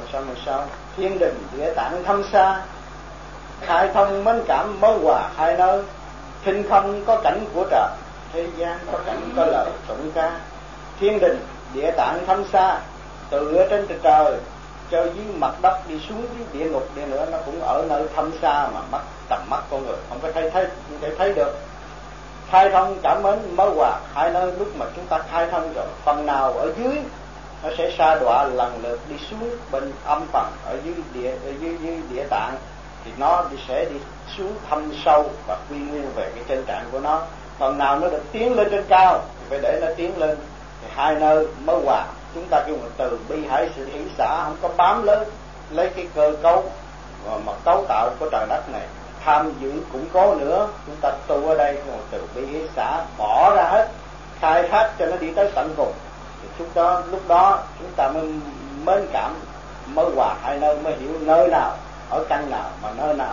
sao thiên đình địa tạng thâm xa, khai thông mến cảm mới hòa hai nơi. Thinh không có cảnh của trời, thế gian có cảnh có lời tụng ca. Thiên đình địa tạng thâm xa, từ ở trên trời cho dưới mặt đất đi xuống dưới địa ngục đi nữa, nó cũng ở nơi thâm xa mà tầm mắt con người không có thấy được. Khai thông cảm mến mới hòa hai nơi. Lúc mà chúng ta khai thông rồi, phần nào ở dưới nó sẽ sa đọa lần lượt đi xuống bên âm phần ở dưới địa tạng, thì nó sẽ đi xuống thâm sâu và quy nguyên về cái chân trạng của nó. Phần nào nó được tiến lên trên cao thì phải để nó tiến lên, thì hai nơi mới hòa. Chúng ta kêu một từ bi hải sự hỷ xả, không có bám lấy cái cơ cấu mà cấu tạo của trời đất này tham giữ củng cố nữa. Chúng ta tu ở đây một từ bi hỷ xả, bỏ ra hết, khai thác cho nó đi tới tận cùng, thì lúc đó chúng ta mới mến cảm mới hòa hai nơi, mới hiểu nơi nào ở căn nào mà nơi nào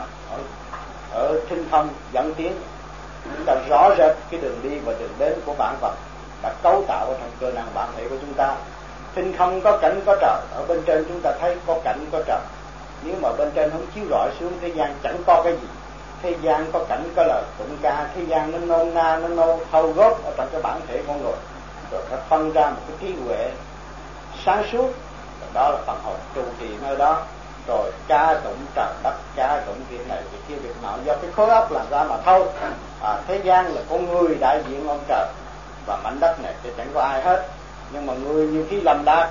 ở thinh không dẫn tiến. Chúng ta rõ rệt cái đường đi và đường đến của vạn vật đã cấu tạo ở trong cơ năng bản thể của chúng ta. Thinh không có cảnh có trời, ở bên trên chúng ta thấy có cảnh có trời. Nếu mà bên trên không chiếu rọi xuống thế gian chẳng có cái gì. Thế gian có cảnh có lời tụng ca, thế gian nó nôn na, nó nô thâu góp ở trong cái bản thể con người, rồi nó phân ra một cái trí huệ sáng suốt, đó là phần hồn trụ trì nơi đó, rồi ca tụng trời đất, ca tụng việc này việc kia việc nọ, do cái khối óc làm ra mà thôi. Thế gian là con người đại diện ông trời, và mảnh đất này thì chẳng có ai hết. Nhưng mà người nhiều khi lầm lạc,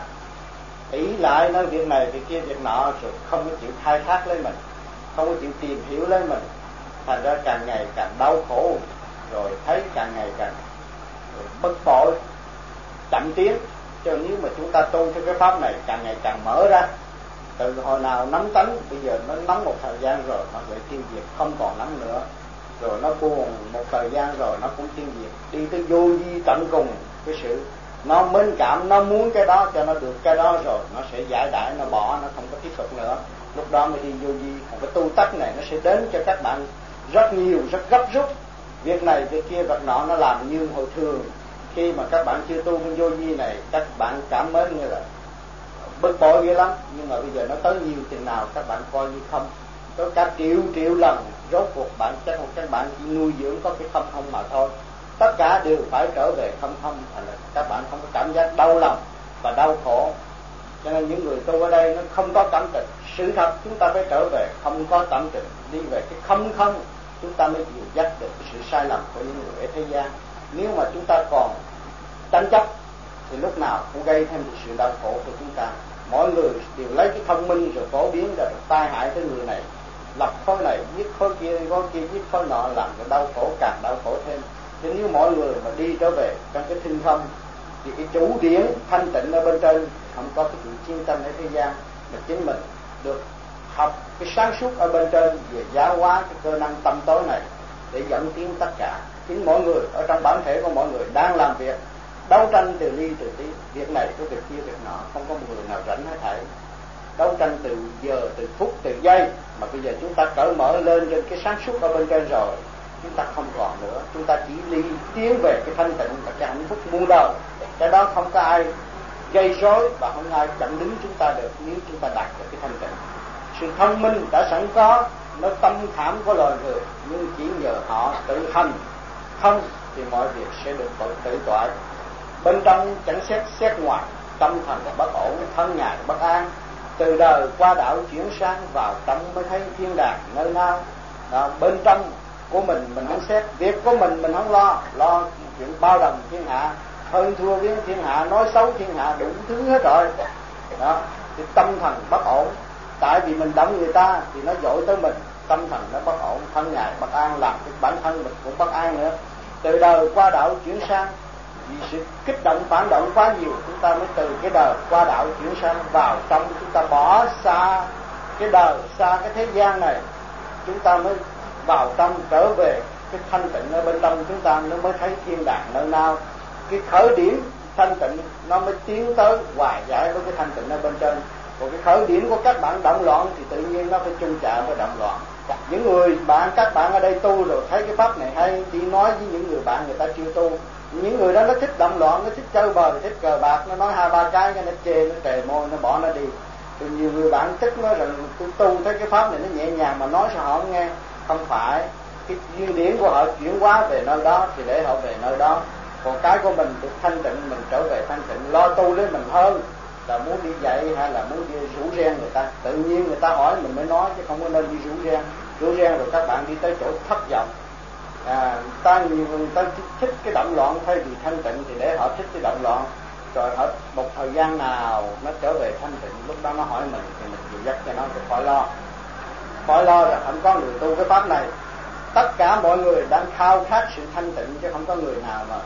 ý lại nói việc này việc kia việc nọ, rồi không có chịu khai thác lấy mình, không có chịu tìm hiểu lấy mình, thành ra càng ngày càng đau khổ, rồi thấy càng ngày càng bất bội, chậm tiến. Cho nếu mà chúng ta tu theo cái pháp này càng ngày càng mở ra, từ hồi nào nắm tánh, bây giờ nó nắm một thời gian rồi nó lại tiêu diệt, không còn nắm nữa, rồi nó buồn một thời gian rồi nó cũng tiêu diệt, đi tới vô vi tận cùng. Cái sự nó mến cảm, nó muốn cái đó cho nó được cái đó rồi nó sẽ giải đãi, nó bỏ, nó không có tiếp tục nữa, lúc đó mới đi vô vi. Một cái tu tắc này nó sẽ đến cho các bạn rất nhiều, rất gấp rút, việc này việc kia việc nọ nó làm như hồi thường. Khi mà các bạn chưa tu bên vô vi này, các bạn cảm mến như là bực bội ghê lắm, nhưng mà bây giờ nó tới nhiều chừng nào các bạn coi như không, có cả triệu lần, rốt cuộc các bạn chỉ nuôi dưỡng có cái không mà thôi. Tất cả đều phải trở về không, thành là các bạn không có cảm giác đau lòng và đau khổ. Cho nên những người tu ở đây nó không có cảm tình. Sự thật chúng ta phải trở về không có cảm tình, đi về cái không, chúng ta mới dìu dắt được sự sai lầm của những người ở thế gian. Nếu mà chúng ta còn tranh chấp thì lúc nào cũng gây thêm sự đau khổ của chúng ta. Mọi người đều lấy cái thông minh rồi phổ biến ra, rồi tai hại tới người này, lập khối này giết khối kia giết khối nọ, làm cái đau khổ càng đau khổ thêm. Thế nếu mọi người mà đi trở về trong cái thinh không, thì cái chủ điển thanh tịnh ở bên trên không có cái chuyện chiến tranh ở thế gian, mà chính mình được học cái sáng suốt ở bên trên về giáo hóa cái cơ năng tâm tối này để dẫn tiến tất cả. Chính mỗi người ở trong bản thể của mọi người đang làm việc, đấu tranh từ ly từ tí, việc này có việc kia việc nọ, không có một người nào rảnh hết thảy. Đấu tranh từ giờ, từ phút, từ giây, mà bây giờ chúng ta cởi mở lên trên cái sáng suốt ở bên trên rồi, chúng ta không còn nữa, chúng ta chỉ tiến về cái thanh tịnh và cái hạnh phúc muôn đời. Cái đó không có ai gây rối và không ai chặn đứng chúng ta được nếu chúng ta đạt được cái thanh tịnh. Sự thông minh đã sẵn có, nó tâm khảm của loài người, nhưng chỉ nhờ họ tự hành không thì mọi việc sẽ được tự toại. Bên trong chẳng xét ngoài, tâm thần là bất ổn, thân ngài bất an. Từ đời qua đạo chuyển sang, vào trong mới thấy thiên đàng nơi nào. Bên trong của mình không xét, việc của mình không lo chuyện bao đồng thiên hạ, hơn thua với thiên hạ, nói xấu thiên hạ, đủ thứ hết rồi. Đó, thì tâm thần bất ổn, tại vì mình động người ta thì nó dội tới mình, tâm thần nó bất ổn, thân ngài bất an, làm cái bản thân mình cũng bất an nữa. Từ đời qua đạo chuyển sang, vì sự kích động phản động quá nhiều, chúng ta mới từ cái đời qua đạo chuyển sang, vào trong chúng ta bỏ xa cái đời, xa cái thế gian này, chúng ta mới vào trong trở về cái thanh tịnh ở bên trong chúng ta, nó mới thấy thiên đàng nơi nào. Cái khởi điểm thanh tịnh nó mới tiến tới hòa giải với cái thanh tịnh ở bên trên. Còn cái khởi điểm của các bạn động loạn thì tự nhiên nó phải chung chạm với động loạn. Những người các bạn ở đây tu rồi thấy cái pháp này hay, đi nói với những người bạn người ta chưa tu, những người đó nó thích động loạn, nó thích chơi bời, thích cờ bạc, nó nói 2-3 cái nó chê, nó trề môi, nó bỏ nó đi. Thì nhiều người bạn tức nói rằng tôi tu thấy cái pháp này nó nhẹ nhàng mà nói sao họ không nghe. Không phải, cái duyên điển của họ chuyển hóa về nơi đó thì để họ về nơi đó. Còn cái của mình được thanh tịnh, mình trở về thanh tịnh, lo tu với mình hơn là muốn đi dạy hay là muốn đi rủ reng người ta. Tự nhiên người ta hỏi mình mới nói, chứ không có nên đi rủ reng. Rủ reng rồi các bạn đi tới chỗ thất vọng. Người ta thích cái động loạn thay vì thanh tịnh, thì để họ thích cái động loạn. Rồi họ một thời gian nào nó trở về thanh tịnh, lúc đó nó hỏi mình thì mình dìu dắt cho nó, thì khỏi lo. Khỏi lo là không có người tu cái pháp này. Tất cả mọi người đang khao khát sự thanh tịnh, chứ không có người nào mà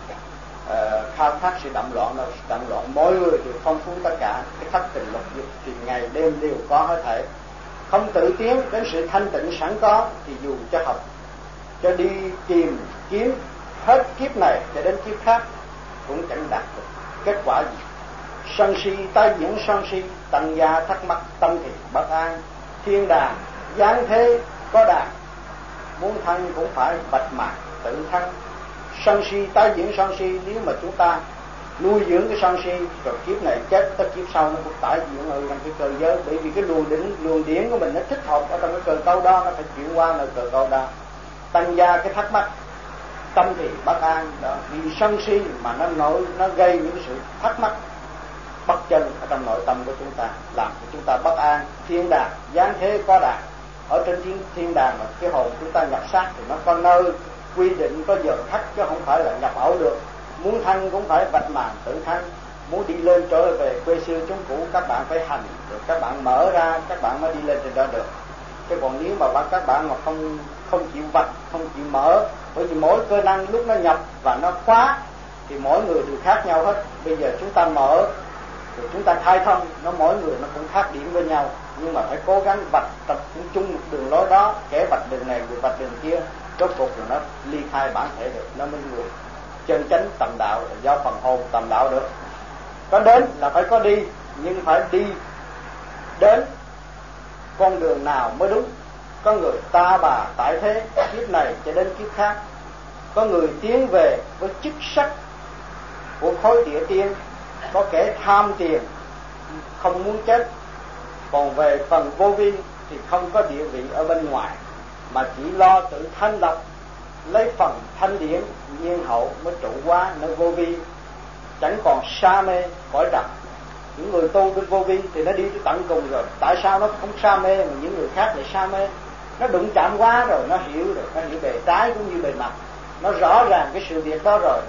khao khát sự động loạn đâu. Động loạn mỗi người đều phong phú tất cả. Cái thất tình lục dục thì ngày đêm đều có hết thảy. Không tự tiến đến sự thanh tịnh sẵn có thì dù cho học, cho đi tìm kiếm hết kiếp này cho đến kiếp khác cũng chẳng đạt được kết quả gì. Sân si tái diễn sân si, tăng gia thắc mắc, tâm thì bất an. Thiên đàng giáng thế có đàn, muốn thân cũng phải bạch mạc tự thân. Sân si tái diễn sân si, nếu mà chúng ta nuôi dưỡng cái sân si rồi kiếp này chết tới kiếp sau nó cũng tái diễn ở trong cái cơ giới. Bởi vì cái luồng điển của mình nó thích hợp ở trong cái cơ cấu đó, nó phải chuyển qua nơi cơ cấu đó. Tăng gia cái thắc mắc, tâm thì bất an đó. Vì sân si mà nó gây những cái sự thắc mắc bất chân ở trong nội tâm của chúng ta, làm cho chúng ta bất an. Thiên đàng giáng thế có đàn, ở trên thiên đàng mà cái hồn chúng ta nhập xác thì nó có nơi quy định, có giờ khắc, chứ không phải là nhập ẩu được. Muốn thân cũng phải vạch màn tự thân, muốn đi lên trở về quê xưa chúng cũ các bạn phải hành, rồi các bạn mở ra các bạn mới đi lên trên đó được. Chứ còn nếu mà các bạn mà không chịu vạch, không chịu mở, bởi vì mỗi cơ năng lúc nó nhập và nó khóa thì mỗi người đều khác nhau hết. Bây giờ chúng ta mở rồi chúng ta khai thông, nó mỗi người nó cũng khác điểm với nhau, nhưng mà phải cố gắng vạch tập trung chung một đường lối đó. Kẻ vạch đường này, người vạch đường kia, rốt cuộc rồi nó ly khai bản thể được, nó mới người chân chánh tầm đạo, do phần hồn tầm đạo được. Có đến là phải có đi, nhưng phải đi đến con đường nào mới đúng. Có người ta bà tại thế, kiếp này cho đến kiếp khác. Có người tiến về với chức sắc của khối địa tiên, có kẻ tham tiền không muốn chết. Còn về phần vô vi thì không có địa vị ở bên ngoài, mà chỉ lo tự thanh lập, lấy phần thanh điển nhiên hậu mới trụ quá nơi vô vi, chẳng còn sa mê cõi trần. Những người tu bên vô vi thì nó đi tới tận cùng rồi. Tại sao nó không sa mê mà những người khác lại sa mê? Nó đụng chạm quá rồi, nó hiểu rồi, nó hiểu bề trái cũng như bề mặt, nó rõ ràng cái sự việc đó rồi,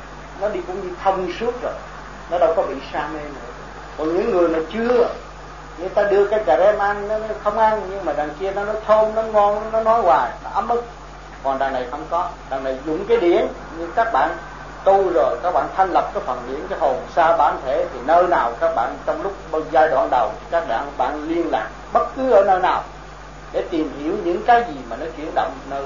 nó đi cũng như thông suốt rồi, nó đâu có bị sa mê nữa. Còn những người mà chưa, người ta đưa cái cà rem ăn, nó không ăn, nhưng mà đằng kia nó thơm, nó ngon, nó nói hoài, nó ấm ức. Còn đằng này không có, đằng này dùng cái điển. Nhưng các bạn tu rồi, các bạn thanh lập cái phần điển, cái hồn xa bản thể, thì nơi nào các bạn trong lúc giai đoạn đầu các bạn liên lạc bất cứ ở nơi nào để tìm hiểu những cái gì mà nó chuyển động nơi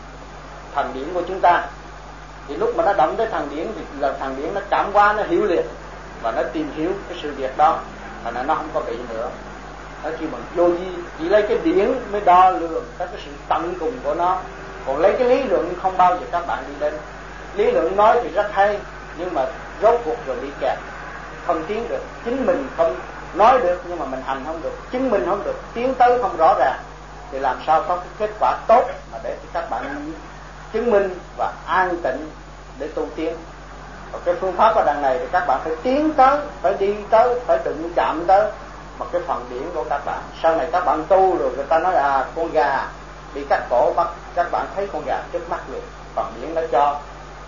thần điển của chúng ta. Thì lúc mà nó động tới thần điển thì là thần điển nó cảm hóa, nó hiểu liền và nó tìm hiểu cái sự việc đó, thành ra nó không có bị nữa. Nó khi mà vô vi chỉ lấy cái điển mới đo lường các cái sự tận cùng của nó. Còn lấy cái lý luận không bao giờ các bạn đi lên. Lý luận nói thì rất hay, nhưng mà rốt cuộc rồi bị kẹt, không tiến được. Chính mình không nói được nhưng mà mình hành không được, chứng minh không được, tiến tới không rõ ràng, thì làm sao có cái kết quả tốt mà để cho các bạn chứng minh và an tịnh để tu tiến. Và cái phương pháp ở đằng này thì các bạn phải tiến tới, phải đi tới, phải đụng chạm tới một cái phần điển của các bạn. Sau này các bạn tu rồi người ta nói con gà bị cắt cổ, bắt các bạn thấy con gà trước mắt liền, phần điển nó cho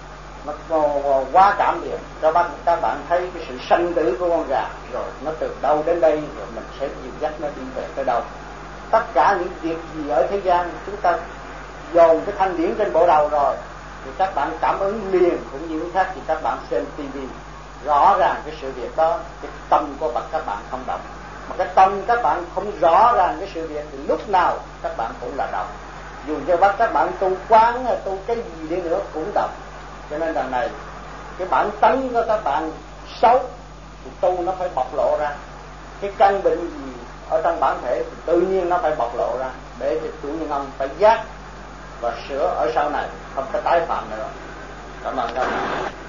nó quá cảm liền, cho bắt các bạn thấy cái sự sanh tử của con gà, rồi nó từ đâu đến đây, rồi mình sẽ dìu dắt nó đi về tới đâu. Tất cả những việc gì ở thế gian chúng ta dồn cái thanh điển trên bộ đầu rồi thì các bạn cảm ứng liền, cũng như khác thì các bạn xem TV rõ ràng cái sự việc đó. Cái tâm của các bạn không động, mà cái tâm các bạn không rõ ràng cái sự việc thì lúc nào các bạn cũng là động. Dù cho bắt các bạn tu quán, tu cái gì đi nữa cũng động. Cho nên đằng này cái bản tánh của các bạn xấu thì tu nó phải bộc lộ ra. Cái căn bệnh gì ở trong bản thể thì tự nhiên nó phải bộc lộ ra, để cho chủ nhân ông phải giác và sửa ở sau này không có tái phạm nữa. Cảm ơn các bạn.